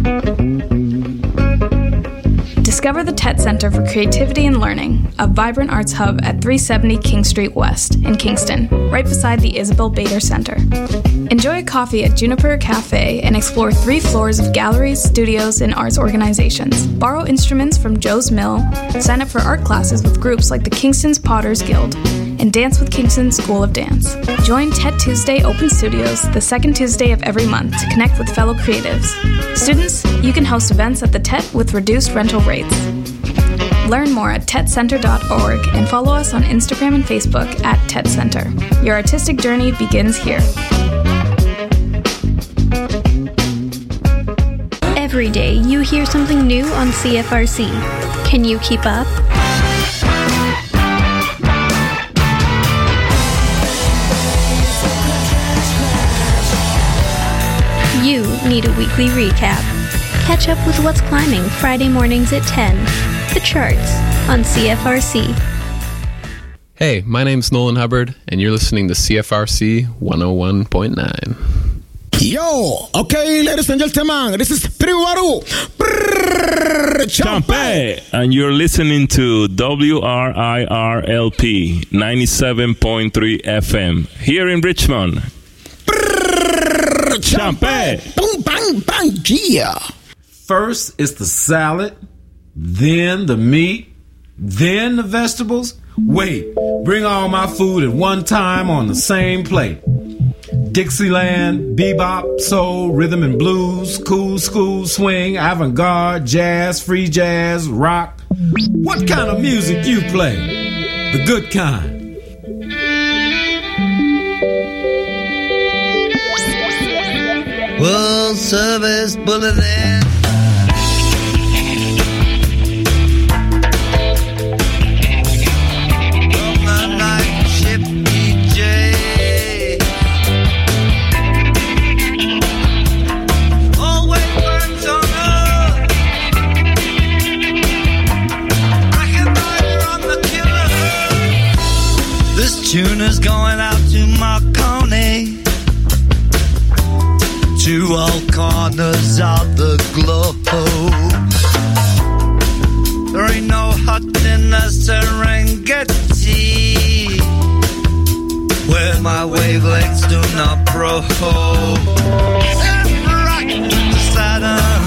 Discover the TET Center for Creativity and Learning, a vibrant arts hub at 370 King Street West in Kingston, right beside the Isabel Bader Center. Enjoy a coffee at Juniper Cafe and explore 3 floors of galleries, studios, and arts organizations. Borrow instruments from Joe's Mill, sign up for art classes with groups like the Kingston's Potters Guild, and dance with Kingston School of Dance. Join TET Tuesday Open Studios the second Tuesday of every month to connect with fellow creatives. Students, you can host events at the TET with reduced rental rates. Learn more at tetcenter.org and follow us on Instagram and Facebook at TET Center. Your artistic journey begins here. Every day you hear something new on CFRC. Can you keep up? You need a weekly recap. Catch up with what's climbing Friday mornings at 10. The charts on CFRC. Hey, my name's Nolan Hubbard, and you're listening to CFRC 101.9. Yo, okay, ladies and gentlemen, this is Priwaru Champe, and you're listening to WRIRLP 97.3 FM here in Richmond. Champe, boom, bang, bang, yeah. First is the salad, then the meat, then the vegetables. Wait, bring all my food at one time on the same plate. Dixieland, bebop, soul, rhythm and blues, cool school, swing, avant-garde, jazz, free jazz, rock. What kind of music you play? The good kind. World Service Bulletin. Tuner's going out to Marconi, to all corners of the globe. There ain't no hut in the Serengeti where my wavelengths do not probe. And rock to Saturn,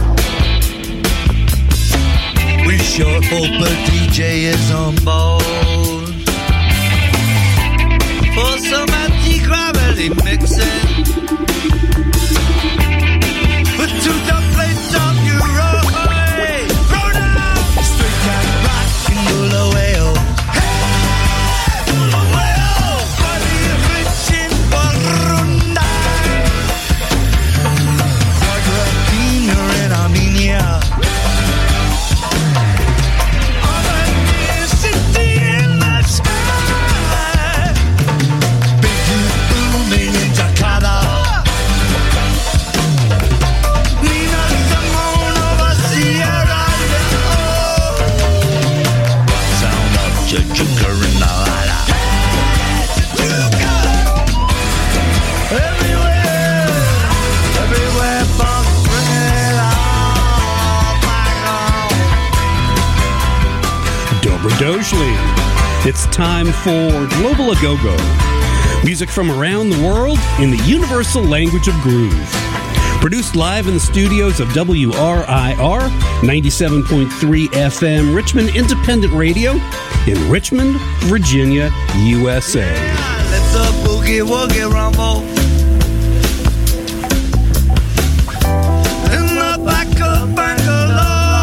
we sure hope a DJ is on board for some anti-gravity mixing. Put 2 dumb plates on your road. Hey, throw down straight down rock and Bulawayo. Hey, Bulawayo, body rich in Burundi, Argentina and Armenia. On a near city in the sky. Doshli. It's time for Global Agogo. Music from around the world in the universal language of groove. Produced live in the studios of WRIR 97.3 FM Richmond Independent Radio in Richmond, Virginia, USA. Let's a boogie woogie rumble. In the back of Bangalore.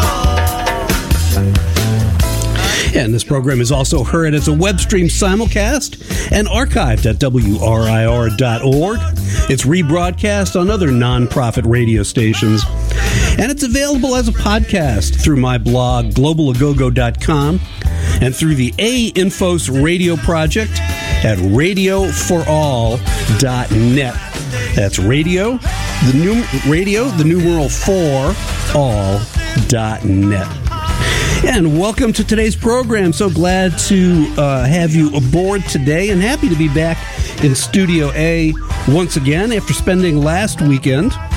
And this program is also heard as a web stream simulcast and archived at WRIR.org. It's rebroadcast on other non-profit radio stations. And it's available as a podcast through my blog, globalagogo.com, and through the A-Infos radio project at radioforall.net. That's radio, the numeral 4, all.net. And welcome to today's program. So glad to have you aboard today, and happy to be back in Studio A once again after spending last weekend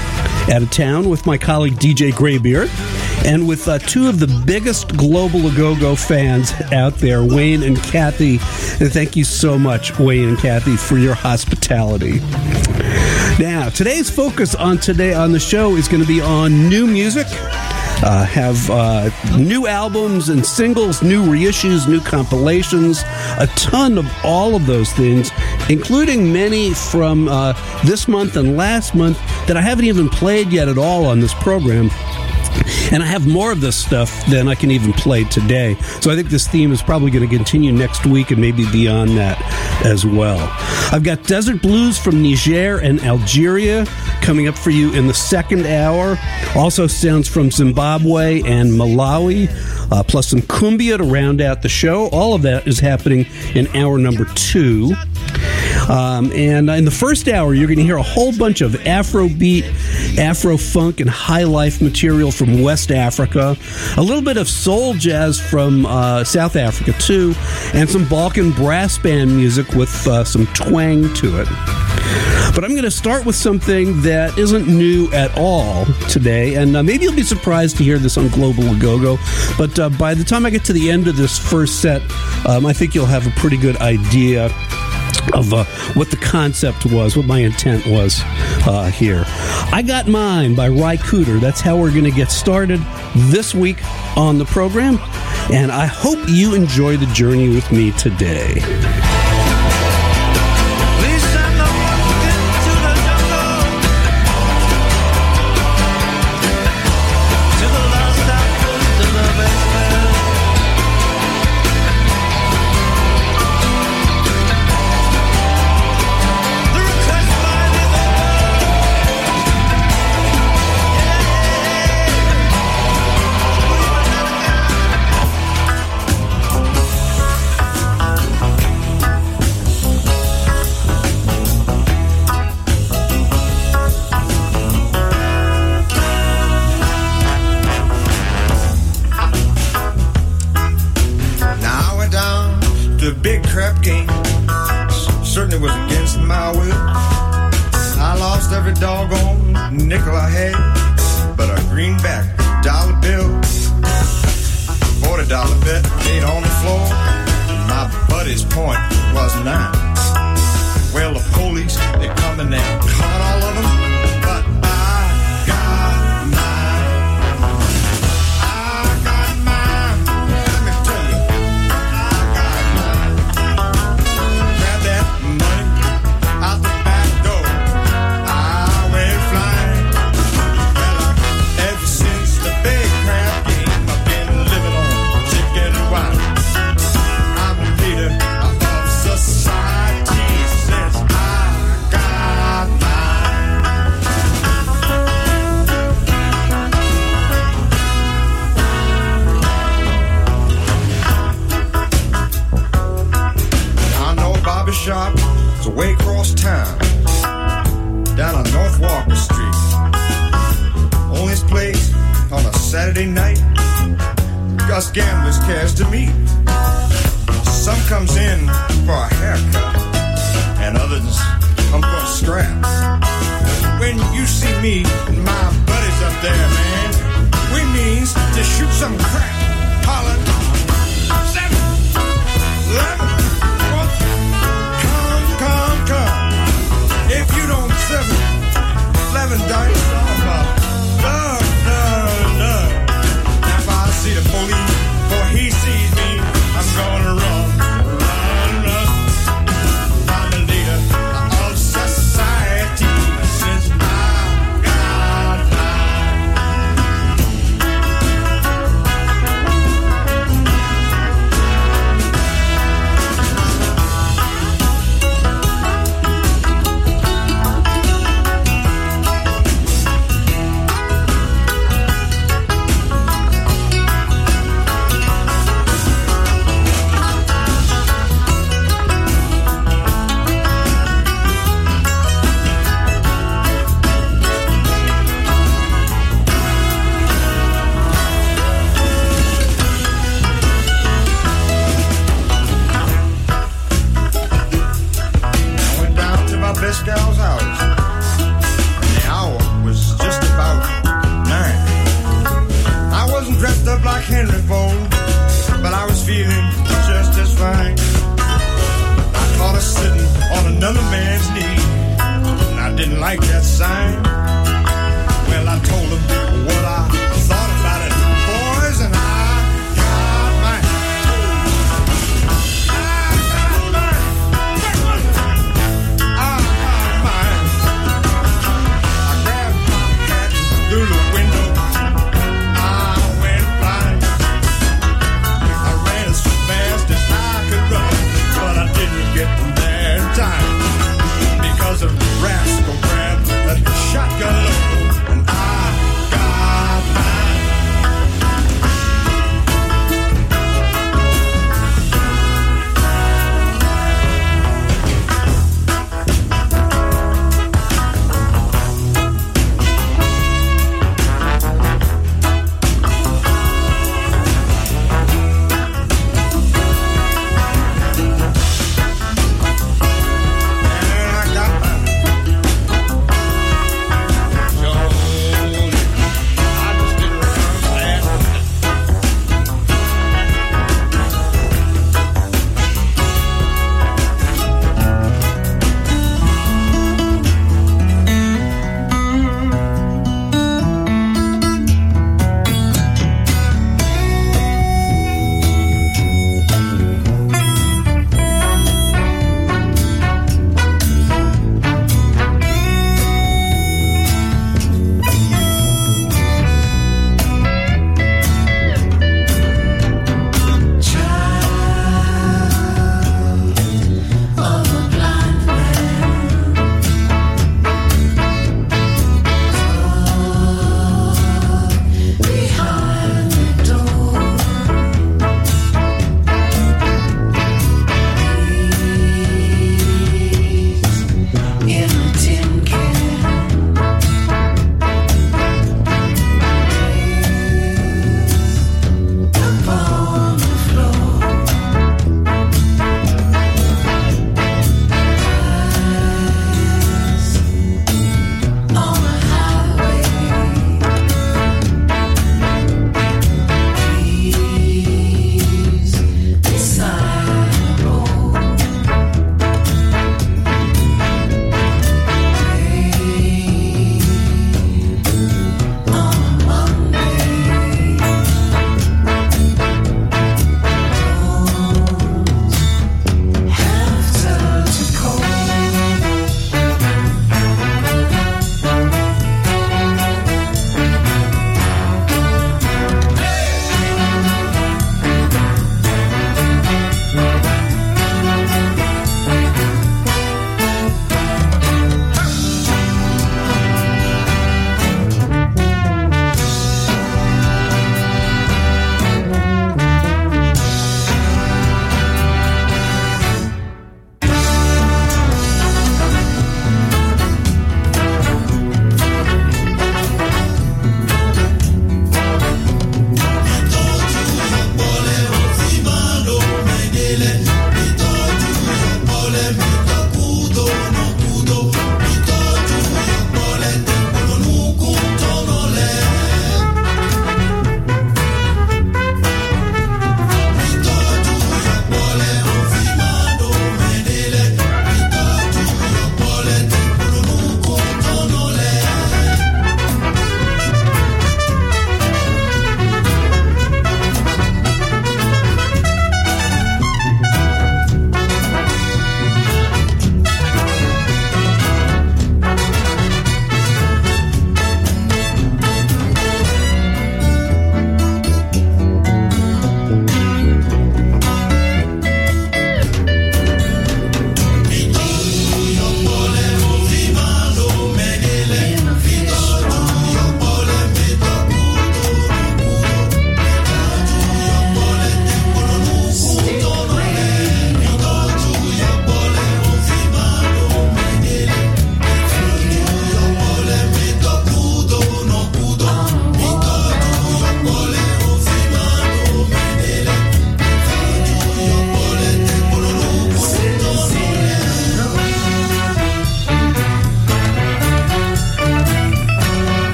out of town with my colleague DJ Graybeard and with two of the biggest global A-Go-Go fans out there, Wayne and Kathy. And thank you so much, Wayne and Kathy, for your hospitality. Now, today's focus on the show is going to be on new music. Have new albums and singles, new reissues, new compilations, a ton of all of those things, including many from this month and last month that I haven't even played yet at all on this program. And I have more of this stuff than I can even play today. So I think this theme is probably going to continue next week and maybe beyond that as well. I've got Desert Blues from Niger and Algeria coming up for you in the second hour. Also sounds from Zimbabwe and Malawi, plus some cumbia to round out the show. All of that is happening in hour number 2. And in the first hour, you're going to hear a whole bunch of Afrobeat, Afro-funk, and high-life material from West Africa, a little bit of soul jazz from South Africa, too, and some Balkan brass band music with some twang to it. But I'm going to start with something that isn't new at all today, and maybe you'll be surprised to hear this on Global A-Go-Go, but by the time I get to the end of this first set, I think you'll have a pretty good idea of what the concept was, what my intent was here. I Got Mine by Ry Cooder. That's how we're going to get started this week on the program, and I hope you enjoy the journey with me today.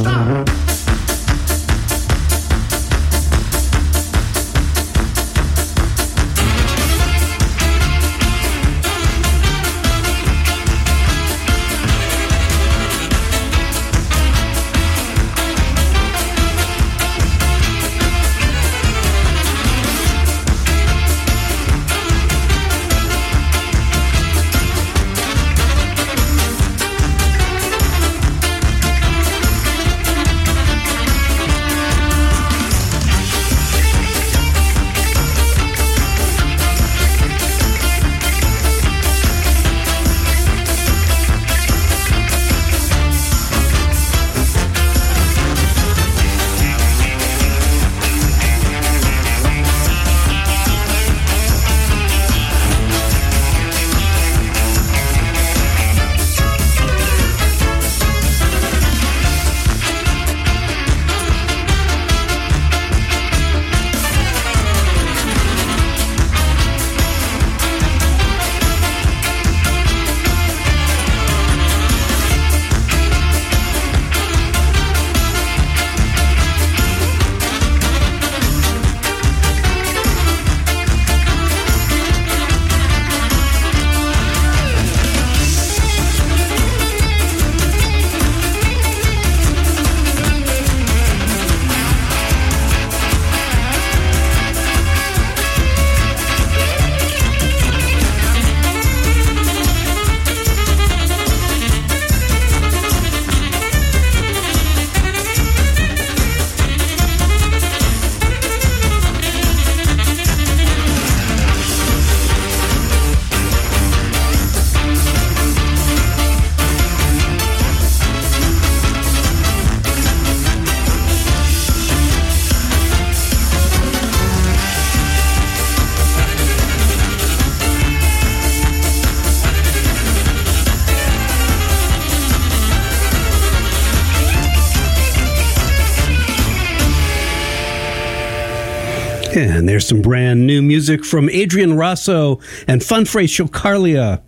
And there's some brand new music from Adrian Rosso and Funfray Chocarlia.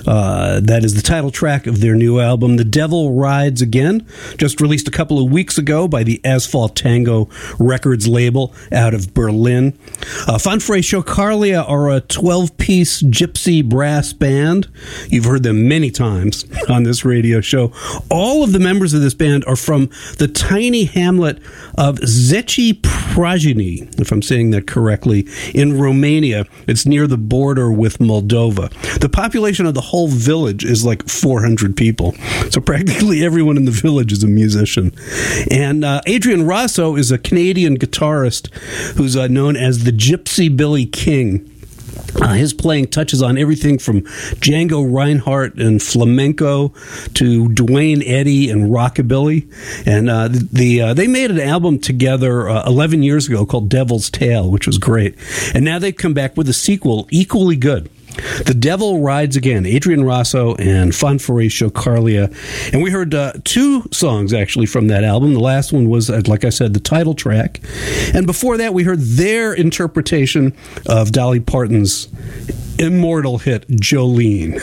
That is the title track of their new album, The Devil Rides Again, just released a couple of weeks ago by the Asphalt Tango Records label out of Berlin. Funfray Chocarlia are a 12-piece gypsy brass band. You've heard them many times on this radio show. All of the members of this band are from the tiny hamlet of Zeci Prajini, if I'm saying that correctly, in Romania. It's near the border with Moldova. The population of the whole village is like 400 people. So practically everyone in the village is a musician. And Adrian Rosso is a Canadian guitarist who's known as the Gypsy Billy King. His playing touches on everything from Django Reinhardt and flamenco to Duane Eddy and rockabilly. And they made an album together 11 years ago called Devil's Tale, which was great. And now they've come back with a sequel equally good. The Devil Rides Again, Adrian Rosso and Funfray Chocarlia. And we heard two songs, actually, from that album. The last one was, like I said, the title track. And before that, we heard their interpretation of Dolly Parton's immortal hit, Jolene.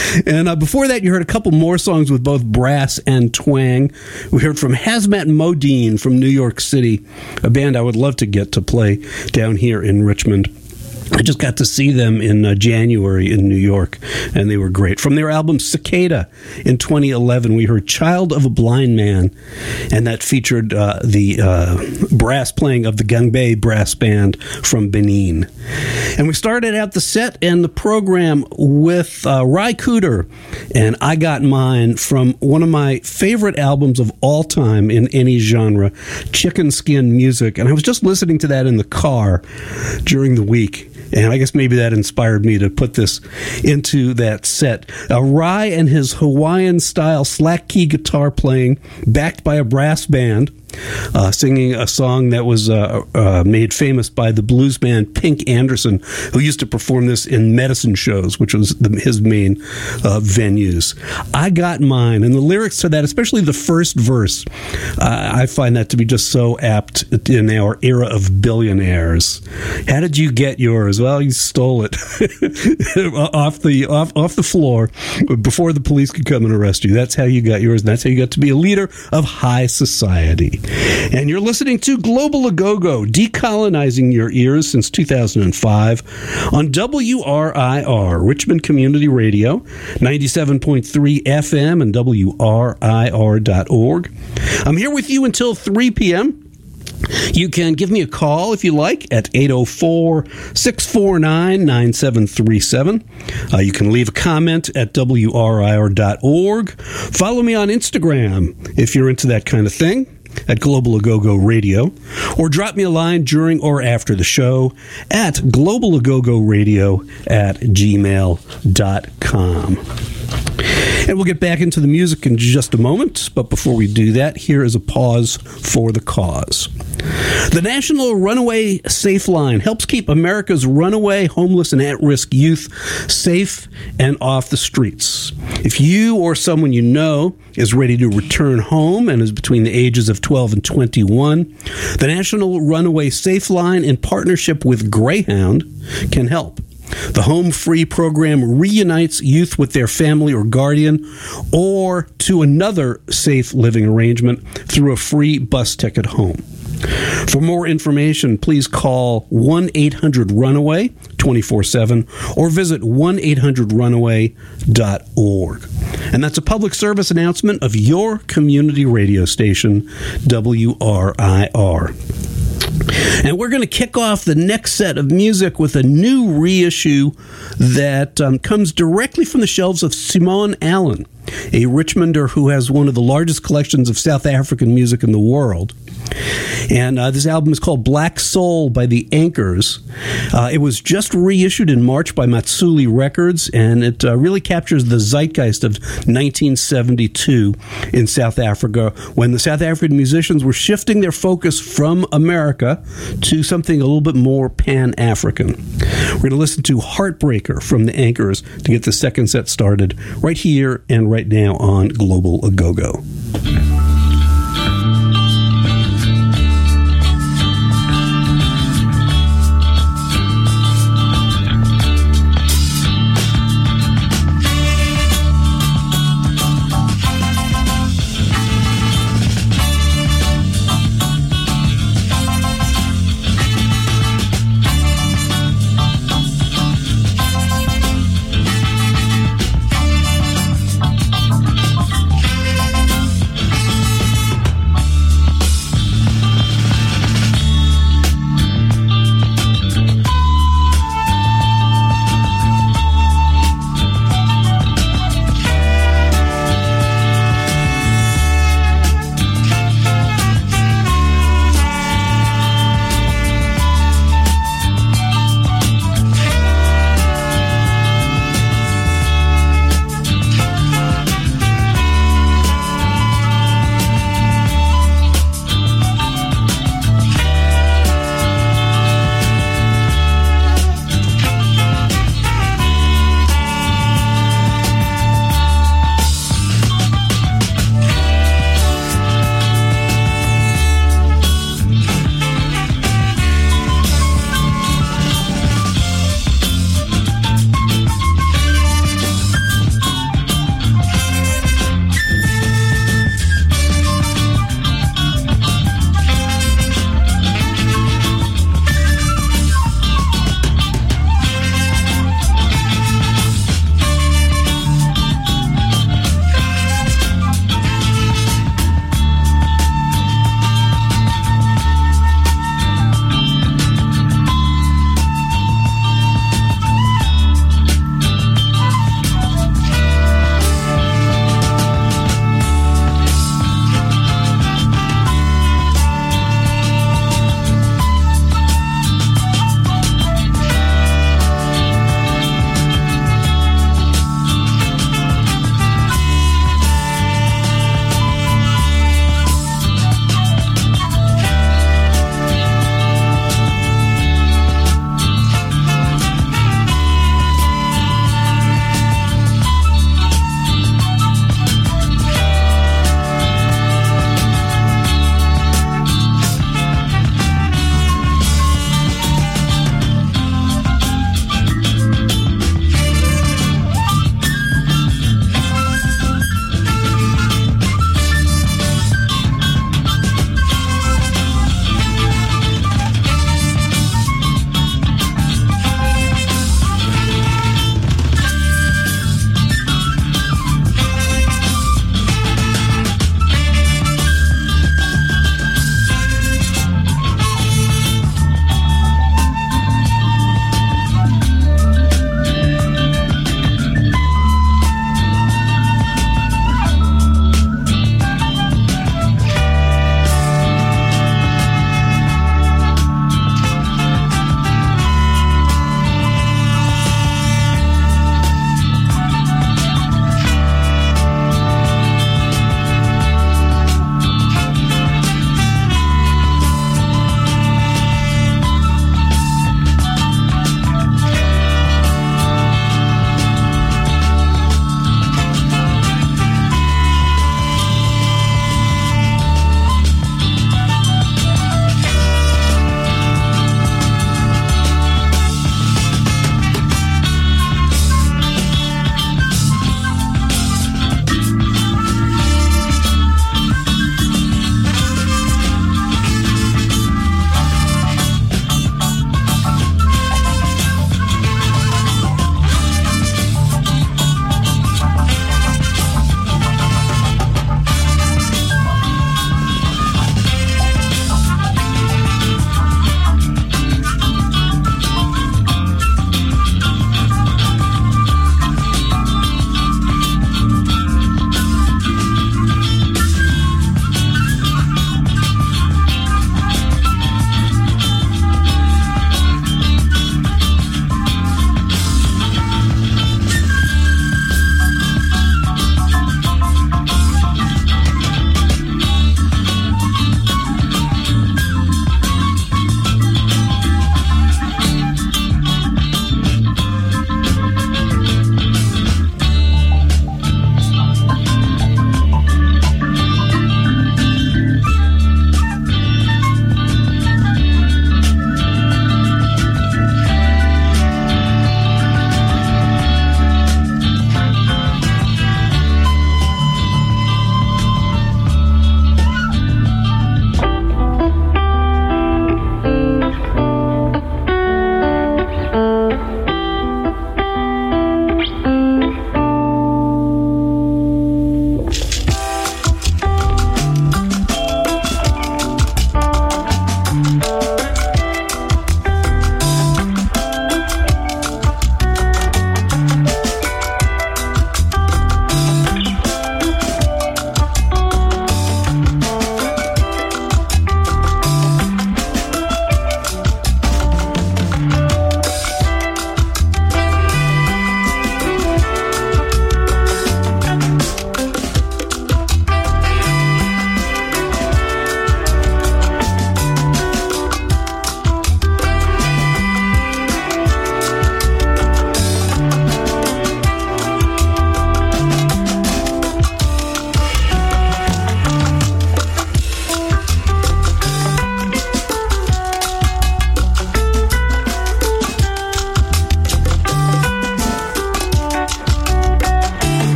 And before that, you heard a couple more songs with both brass and twang. We heard from Hazmat Modine from New York City, a band I would love to get to play down here in Richmond. I just got to see them in January in New York, and they were great. From their album Cicada in 2011, we heard Child of a Blind Man, and that featured the brass playing of the Gangbei Brass Band from Benin. And we started out the set and the program with Ry Cooder and I Got Mine from one of my favorite albums of all time in any genre, Chicken Skin Music. And I was just listening to that in the car during the week. And I guess maybe that inspired me to put this into that set. Ry and his Hawaiian-style slack-key guitar playing, backed by a brass band, singing a song that was made famous by the blues band Pink Anderson, who used to perform this in medicine shows, which was his main venues. I Got Mine, and the lyrics to that, especially the first verse, I find that to be just so apt in our era of billionaires. How did you get yours? yours. Well, you stole it off the floor before the police could come and arrest you. That's how you got yours, and that's how you got to be a leader of high society. And you're listening to Global A-Go-Go, decolonizing your ears since 2005 on WRIR, Richmond Community Radio, 97.3 FM and WRIR.org. I'm here with you until 3 p.m. You can give me a call if you like at 804-649-9737. You can leave a comment at WRIR.org. Follow me on Instagram if you're into that kind of thing, at Global A-Go-Go Radio, or drop me a line during or after the show at globalagogoradio@gmail.com. And we'll get back into the music in just a moment, but before we do that, here is a pause for the cause. The National Runaway Safe Line helps keep America's runaway, homeless, and at-risk youth safe and off the streets. If you or someone you know is ready to return home and is between the ages of 12 and 21, the National Runaway Safe Line, in partnership with Greyhound, can help. The Home Free program reunites youth with their family or guardian or to another safe living arrangement through a free bus ticket home. For more information, please call 1-800-RUNAWAY 24/7 or visit 1-800-RUNAWAY.org. And that's a public service announcement of your community radio station, WRIR. And we're going to kick off the next set of music with a new reissue that comes directly from the shelves of Simone Allen, a Richmonder who has one of the largest collections of South African music in the world. And this album is called Black Soul by the Anchors. It was just reissued in March by Matsuli Records, and it really captures the zeitgeist of 1972 in South Africa, when the South African musicians were shifting their focus from America to something a little bit more Pan-African. We're going to listen to Heartbreaker from the Anchors to get the second set started right here and right now on Global A-Go-Go.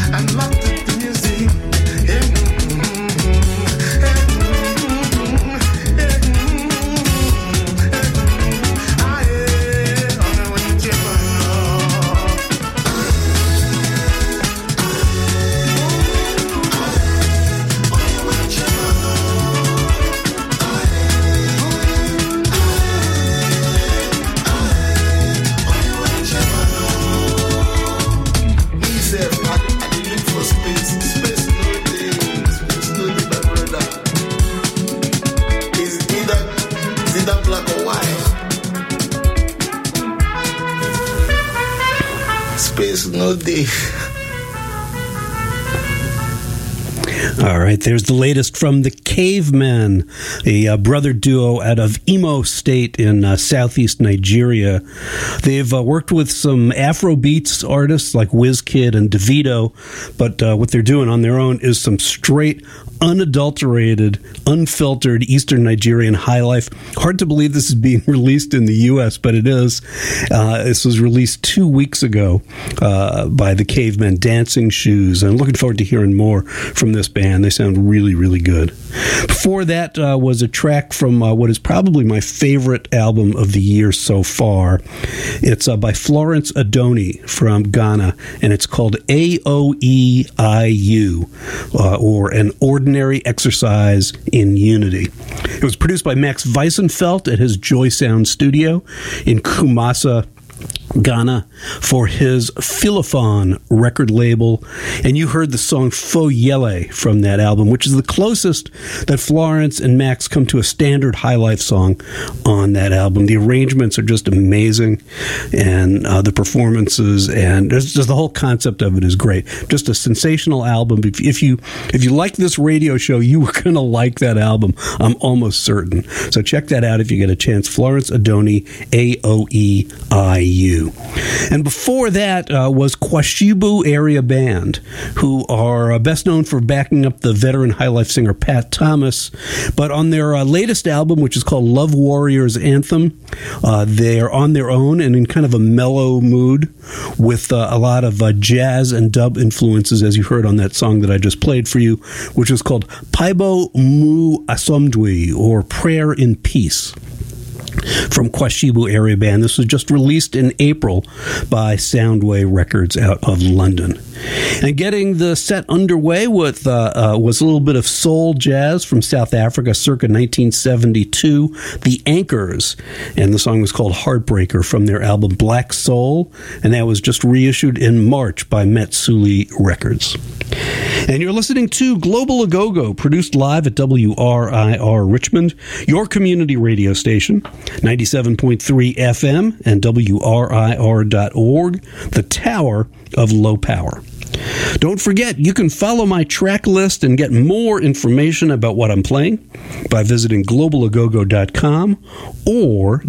and not the music. No day. All right, there's the latest from the Cavemen, a brother duo out of Imo State in southeast Nigeria. They've worked with some Afrobeats artists like WizKid and Davido, but what they're doing on their own is some straight, unadulterated, unfiltered Eastern Nigerian high life. Hard to believe this is being released in the U.S., but it is. This was released 2 weeks ago by the Cavemen Dancing Shoes. I'm looking forward to hearing more from this band. They sound really, really good. Before that was a track from what is probably my favorite album of the year so far. It's by Florence Adoni from Ghana, and it's called AOEIU, or An Ordinary Exercise in Unity. It was produced by Max Weissenfeld at his Joy Sound studio in Kumasi, Ghana, for his Philophon record label, and you heard the song Foyele from that album, which is the closest that Florence and Max come to a standard high life song on that album. The arrangements are just amazing, and the performances, and just the whole concept of it is great. Just a sensational album. If you like this radio show, you are going to like that album, I'm almost certain. So check that out if you get a chance. Florence Adoni, AOEIU. And before that was Kwashibu Area Band, who are best known for backing up the veteran high life singer Pat Thomas. But on their latest album, which is called Love Warriors Anthem, they are on their own and in kind of a mellow mood with a lot of jazz and dub influences, as you heard on that song that I just played for you, which is called Paibo Mu Asomdwi, or Prayer in Peace, from Kwashibu Area Band. This was just released in April by Soundway Records out of London. And getting the set underway with was a little bit of soul jazz from South Africa circa 1972, The Anchors, and the song was called Heartbreaker from their album Black Soul, and that was just reissued in March by Metsuli Records. And you're listening to Global Agogo, produced live at WRIR Richmond, your community radio station, 97.3 FM and WRIR.org, the Tower of Low Power. Don't forget, you can follow my track list and get more information about what I'm playing by visiting globalagogo.com or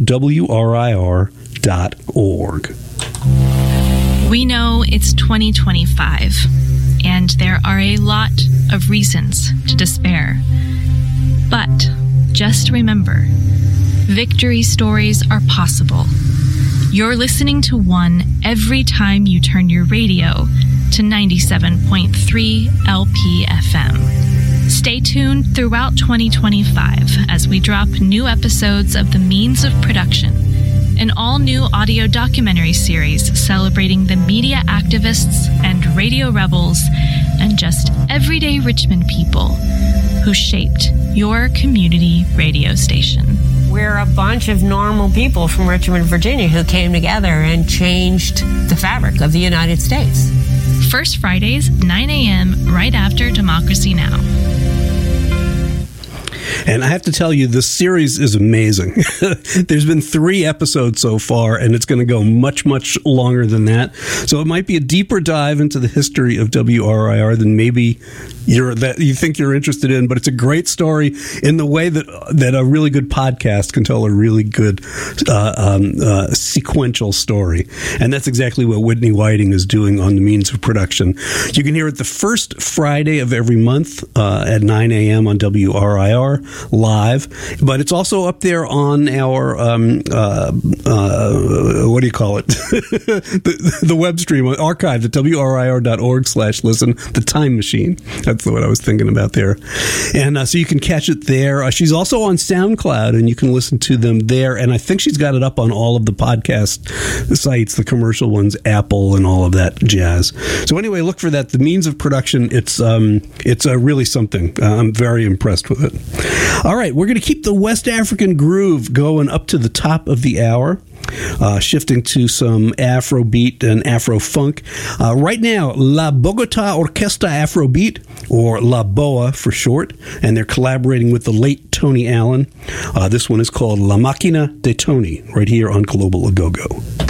WRIR.org. We know it's 2025, and there are a lot of reasons to despair. But just remember, victory stories are possible. You're listening to one every time you turn your radio to 97.3 LPFM. Stay tuned throughout 2025 as we drop new episodes of The Means of Production, an all-new audio documentary series celebrating the media activists and radio rebels and just everyday Richmond people who shaped your community radio station. We're a bunch of normal people from Richmond, Virginia, who came together and changed the fabric of the United States. First Fridays, 9 a.m., right after Democracy Now! And I have to tell you, this series is amazing. There's been 3 episodes so far, and it's going to go much, much longer than that. So it might be a deeper dive into the history of WRIR than maybe you think you're interested in, but it's a great story in the way that a really good podcast can tell a really good sequential story. And that's exactly what Whitney Whiting is doing on The Means of Production. You can hear it the first Friday of every month at 9 a.m. on WRIR. live, but it's also up there on our what do you call it? the web stream archived at wrir.org/listen. The Time Machine. That's what I was thinking about there. And so you can catch it there. She's also on SoundCloud, and you can listen to them there. And I think she's got it up on all of the podcast sites, the commercial ones, Apple, and all of that jazz. So anyway, look for that. The means of production. It's really something. I'm very impressed with it. All right, we're going to keep the West African groove going up to the top of the hour. Shifting to some Afrobeat and Afro-funk. Right now, La Bogota Orquesta Afrobeat, or La Boa for short, and they're collaborating with the late Tony Allen. This one is called La Máquina de Tony, right here on Global A Go-Go.